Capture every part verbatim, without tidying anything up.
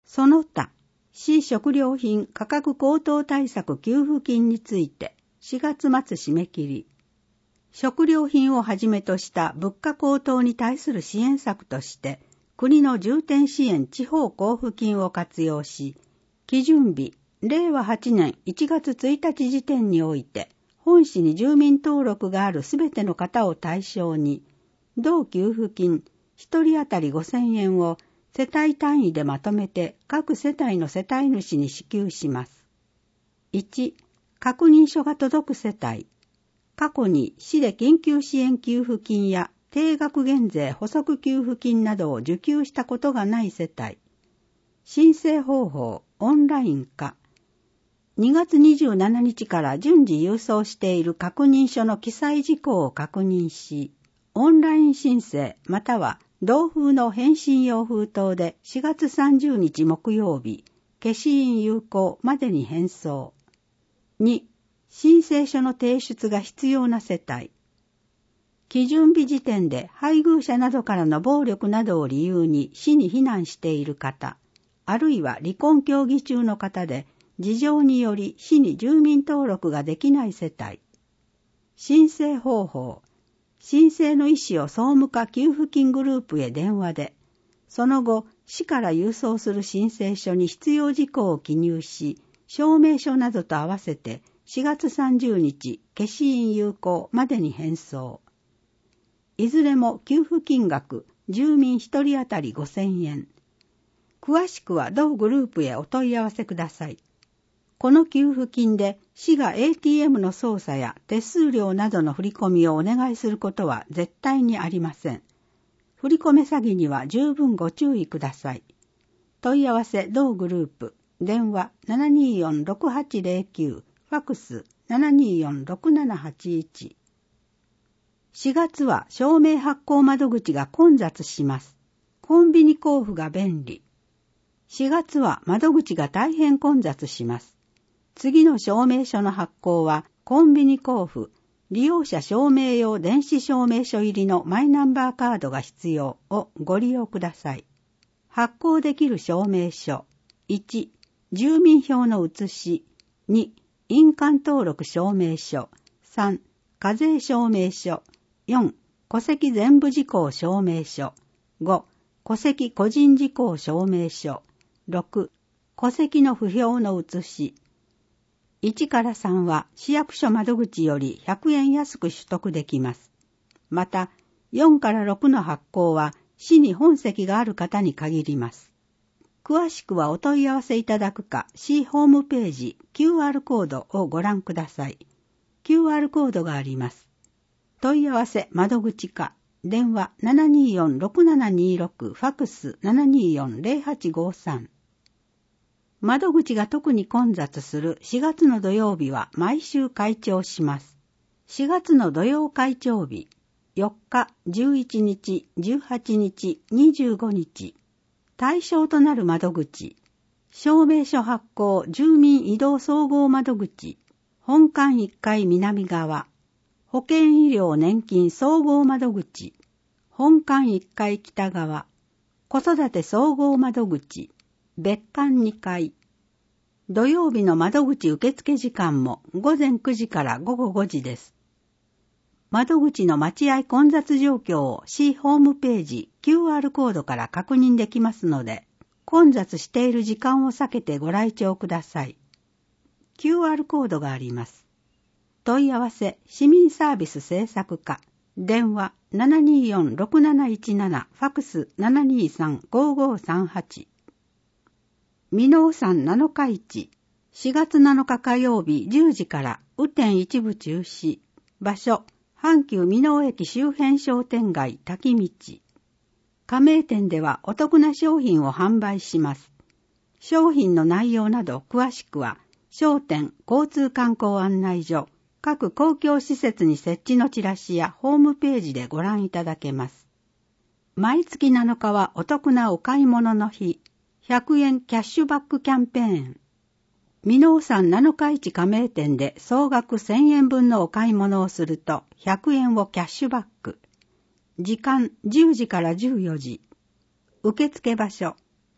その他、市食料品価格高騰対策給付金についてしがつ末締め切り。食料品をはじめとした物価高騰に対する支援策として、国の重点支援地方交付金を活用し、基準日、れいわはちねんいちがつついたち時点において、本市に住民登録があるすべての方を対象に、同給付金ひとり当たりごせんえんを世帯単位でまとめて各世帯の世帯主に支給します。いち、確認書が届く世帯。過去に市で緊急支援給付金や定額減税補足給付金などを受給したことがない世帯。申請方法、オンライン化。にがつにじゅうしちにちから順次郵送している確認書の記載事項を確認し、オンライン申請または同封の返信用封筒でしがつさんじゅうにち木曜日、消印有効までに返送。に、申請書の提出が必要な世帯。基準日時点で配偶者などからの暴力などを理由に市に避難している方、あるいは離婚協議中の方で事情により市に住民登録ができない世帯。申請方法。申請の意思を総務課給付金グループへ電話で、その後、市から郵送する申請書に必要事項を記入し、証明書などと合わせてしがつさんじゅうにち消印有効までに返送。いずれも給付金額、住民ひとり当たりごせんえん。詳しくは同グループへお問い合わせください。この給付金で市が エーティーエム の操作や手数料などの振り込みをお願いすることは絶対にありません。振り込め詐欺には十分ご注意ください。問い合わせ同グループ、電話 ななにーよんろくはちぜろきゅう、ファクス ななにーよんろくななはちいち。しがつは証明発行窓口が混雑します。コンビニ交付が便利。しがつは窓口が大変混雑します。次の証明書の発行はコンビニ交付、利用者証明用電子証明書入りのマイナンバーカードが必要をご利用ください。発行できる証明書。いち、住民票の写し。に、印鑑登録証明書。さん、課税証明書。よん、戸籍全部事項証明書。ご、戸籍個人事項証明書。ろく、戸籍の不評の写し。いちからさんは市役所窓口よりひゃくえん安く取得できます。また、よんからろくの発行は市に本籍がある方に限ります。詳しくはお問い合わせいただくか、市ホームページ キューアール コードをご覧ください。キューアール コードがあります。問い合わせ窓口課、電話 ななにーよんろくななにーろく、ファクス ななにーよんぜろはちごさん。窓口が特に混雑するしがつの土曜日は毎週開帳します。しがつの土曜開帳日、よっか、じゅういちにち、じゅうはちにち、にじゅうごにち。対象となる窓口、証明書発行住民移動総合窓口、本館いっかい南側、保険医療年金総合窓口、本館いっかい北側、子育て総合窓口、別館にかい。土曜日の窓口受付時間もごぜんくじからごごごじです。窓口の待合混雑状況を市ホームページ キューアール コードから確認できますので、混雑している時間を避けてご来庁ください。キューアール コードがあります。問い合わせ市民サービス政策課、電話 ななにーよんろくなないちなな、ファクス ななにーさんごごさんはち。箕面山なのか市、しがつなのか火曜日じゅうじから雨天一部中止。場所、阪急箕面駅周辺商店街滝道。加盟店ではお得な商品を販売します。商品の内容など詳しくは、商店交通観光案内所、各公共施設に設置のチラシやホームページでご覧いただけます。毎月なのかはお得なお買い物の日。ひゃくえんキャッシュバックキャンペーン。箕面山なのか市加盟店で総額せんえん分のお買い物をするとひゃくえんをキャッシュバック。時間じゅうじからじゅうよじ。受付場所、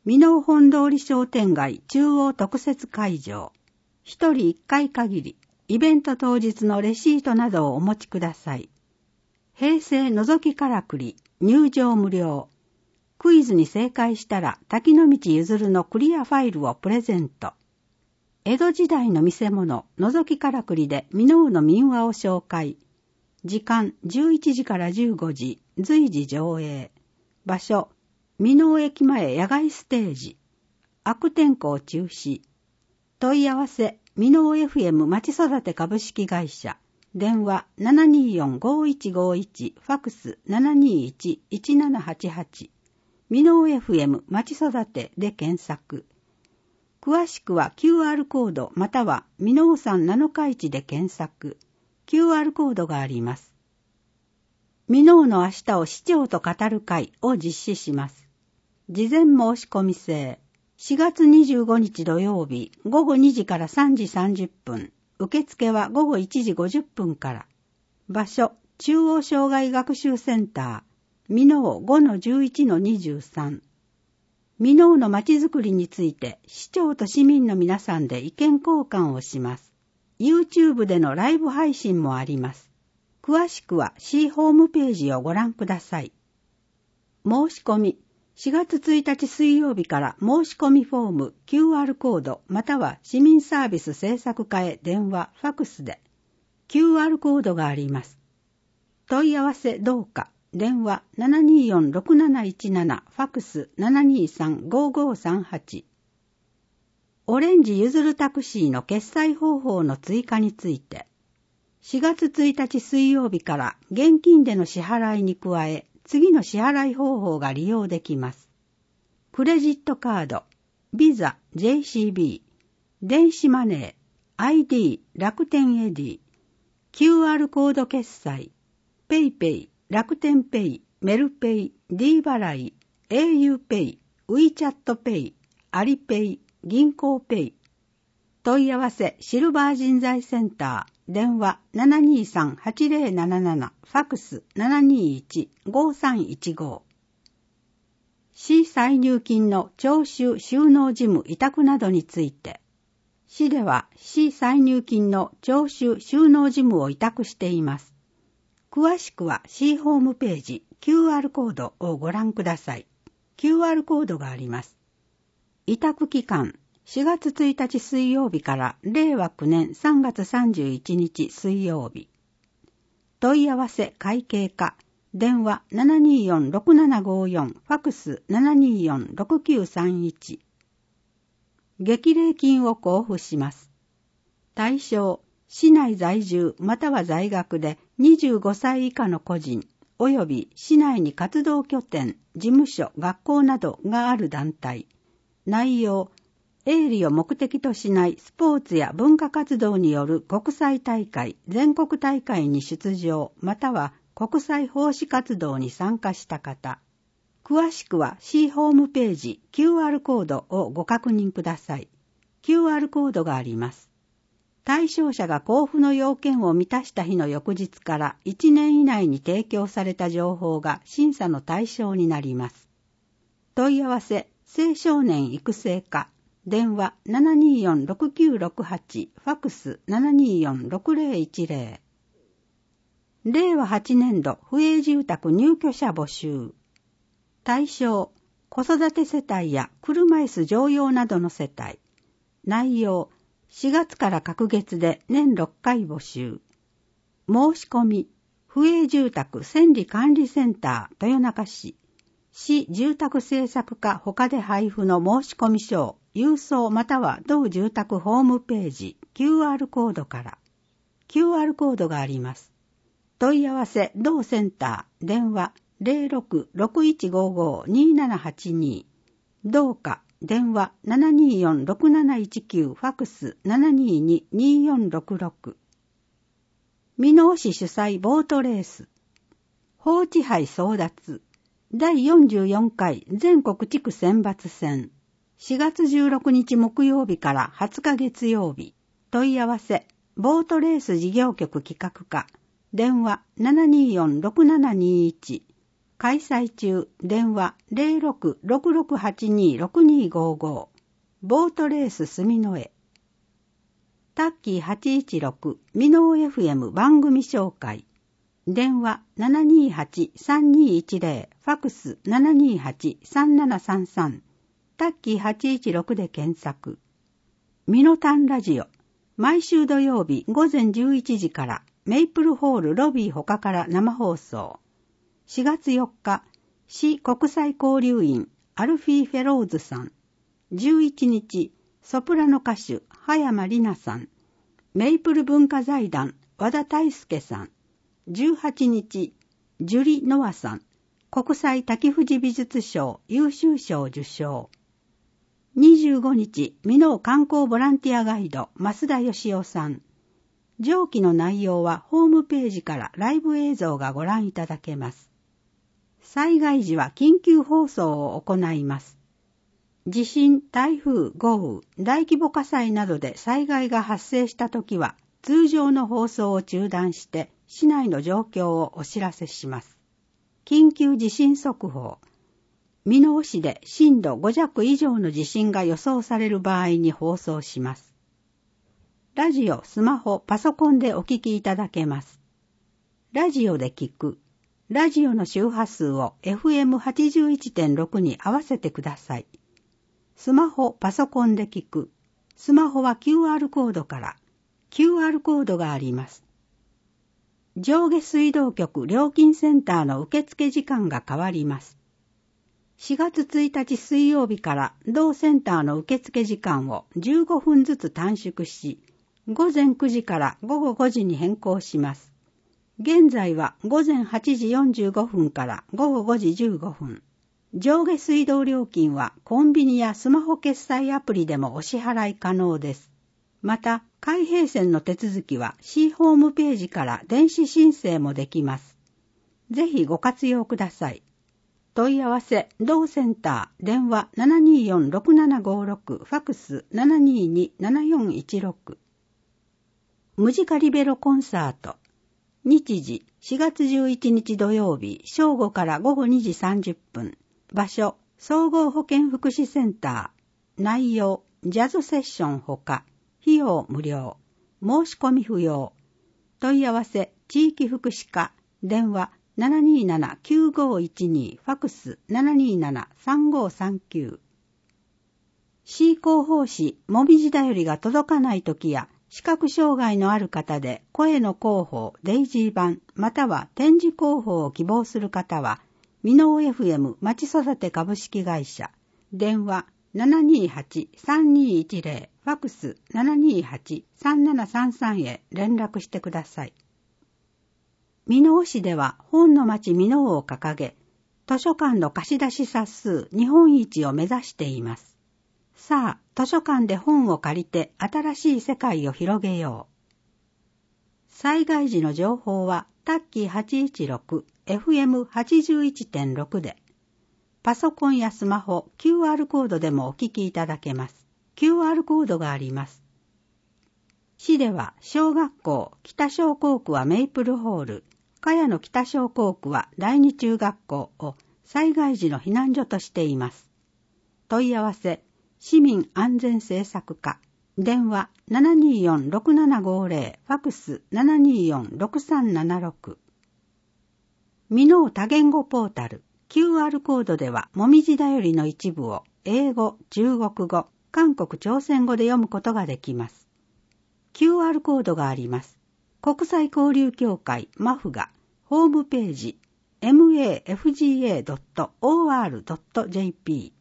箕面本通り商店街中央特設会場。一人一回限り、イベント当日のレシートなどをお持ちください。平成のぞきからくり、入場無料。クイズに正解したら滝の道ゆずるのクリアファイルをプレゼント。江戸時代の見せ物、のぞきからくりで箕面の民話を紹介。時間じゅういちじからじゅうごじ、随時上映。場所、箕面駅前野外ステージ。悪天候中止。問い合わせ、箕面 エフエム まち育て株式会社。電話 ななにーよん ごーいちごーいち、ファクス ななにーいち いちななはちはち。箕面 エフエム まち育てで検索。詳しくは キューアール コードまたは箕面山七日市で検索。キューアール コードがあります。箕面の明日を市長と語る会を実施します。事前申し込み制。しがつにじゅうごにち土曜日ごごにじからさんじさんじゅっぷん。受付はごごいちじごじゅっぷんから。場所、中央障害学習センター。箕面 ごのじゅういちのにじゅうさん。箕面のまちづくりについて市長と市民の皆さんで意見交換をします。YouTube でのライブ配信もあります。詳しくは C ホームページをご覧ください。申し込み、しがつついたち水曜日から申し込みフォーム キューアール コードまたは市民サービス制作課へ電話、ファクスで キューアール コードがあります。問い合わせどうか。電話 ななにーよん ろくなないちなな、ファクス ななにーさん ごーごーさんはち。オレンジゆずるタクシーの決済方法の追加について、しがつついたち水曜日から現金での支払いに加え、次の支払い方法が利用できます。クレジットカード、ビザ、ジェイシービー、電子マネー、アイディー、楽天エディ、キューアール コード決済、ペイペイ、楽天ペイ、メルペイ、D 払い、au ペイ、ウィチャットペイ、アリペイ、銀行ペイ。問い合わせシルバー人材センター、電話 ななにーさん はちぜろなななな、ファクス ななにーいち ごーさんいちご。市歳入金の徴収収納事務委託などについて、市では市歳入金の徴収収納事務を委託しています。詳しくは C ホームページ キューアール コードをご覧ください。キューアール コードがあります。委託期間しがつついたち水曜日かられいわきゅうねんさんがつさんじゅういちにち水曜日。問い合わせ会計課電話 ななにーよん ろくななごーよん ファクス ななにーよん ろくきゅうさんいち。激励金を交付します。対象市内在住または在学でにじゅうごさい以下の個人及び市内に活動拠点、事務所、学校などがある団体。内容、営利を目的としないスポーツや文化活動による国際大会、全国大会に出場または国際奉仕活動に参加した方。詳しくは C ホームページ キューアール コードをご確認ください。キューアール コードがあります。対象者が交付の要件を満たした日の翌日からいちねん以内に提供された情報が審査の対象になります。問い合わせ、青少年育成課、電話 ななにーよん ろくきゅうろくはち、ファクス ななにーよん ろくぜろいちぜろ。れいわはちねんど不営住宅入居者募集。対象、子育て世帯や車椅子乗用などの世帯。内容、しがつから各月で年ろっかい募集。申し込み、不営住宅管理管理センター豊中市、市住宅政策課他で配布の申し込み書を郵送または同住宅ホームページ キューアール コードから。キューアール コードがあります。問い合わせ同センター電話 ゼロろく ろくいちごご にななはちに、同課電話 ななにーよん ろくなないちきゅう ファクス ななにーに にーよんろくろく。箕面市主催ボートレース放置杯争奪だいよんじゅうよんかい全国地区選抜戦しがつじゅうろくにち木曜日からはつか月曜日。問い合わせボートレース事業局企画課電話 ななにーよん ろくななにーいち開催中。電話 ゼロろく ろくろくはちに ろくにごご。ボートレース住之江。タッキーはちいちろくミノー エフエム 番組紹介。電話 ななにーはち さんにーいちゼロ。ファクス ななにーはち さんななさんさん。タッキーはちいちろくで検索。ミノタンラジオ。毎週土曜日午前じゅういちじからメイプルホールロビー他から生放送。しがつよっか、市国際交流員アルフィー・フェローズさん。じゅういちにち、ソプラノ歌手葉山里奈さん。メイプル文化財団和田大輔さん。じゅうはちにち、ジュリ・ノアさん。国際滝富士美術賞優秀賞受賞。にじゅうごにち、美濃観光ボランティアガイド増田義雄さん。上記の内容はホームページからライブ映像がご覧いただけます。災害時は緊急放送を行います。地震、台風、豪雨、大規模火災などで災害が発生したときは、通常の放送を中断して、市内の状況をお知らせします。緊急地震速報。美濃市で震度ご弱以上の地震が予想される場合に放送します。ラジオ、スマホ、パソコンでお聞きいただけます。ラジオで聞く。ラジオの周波数を エフエムはちじゅういってんろく に合わせてください。スマホ、パソコンで聞く。スマホは キューアール コードから。キューアール コードがあります。上下水道局料金センターの受付時間が変わります。しがつついたち水曜日から同センターの受付時間をじゅうごふんずつ短縮し、ごぜんくじからごごごじに変更します。現在はごぜんはちじよんじゅうごふんからごごごじじゅうごふん。上下水道料金はコンビニやスマホ決済アプリでもお支払い可能です。また、開閉線の手続きは C ホームページから電子申請もできます。ぜひご活用ください。問い合わせ、同センター、電話 ななにーよん ろくななごろく、ファクス ななにーに ななよんいちろく。ムジカリベロコンサート。日時、しがつじゅういちにち土曜日、正午からごごにじさんじゅっぷん。場所、総合保健福祉センター。内容、ジャズセッションほか。費用無料。申し込み不要。問い合わせ、地域福祉課。電話、ななにーなな きゅうごいちに、ファクス ななにーなな さんごさんきゅう。C 広報誌、もみじだよりが届かないときや、視覚障害のある方で声の広報、デイジー版、または展示広報を希望する方は、美濃 エフエム まち育て株式会社、電話 ななにーはち さんにーいちゼロ、ファクス ななにーはち さんななさんさん へ連絡してください。美濃市では本の町美濃を掲げ、図書館の貸し出し冊数日本一を目指しています。さあ、図書館で本を借りて新しい世界を広げよう。災害時の情報はタッキーはちいちろく、エフエムはちじゅういってんろく で、パソコンやスマホ、キューアール コードでもお聞きいただけます。キューアール コードがあります。市では小学校、北小校区はメイプルホール、茅野北小校区は第二中学校を災害時の避難所としています。問い合わせ、市民安全政策課、電話 ななにーよん ろくななごゼロ、ファクス ななにーよん ろくさんななろく。美濃多言語ポータル、キューアール コードではもみじだよりの一部を英語、中国語、韓国朝鮮語で読むことができます。キューアール コードがあります。国際交流協会マフがホームページ マフガ ドットオーアールドットジェーピー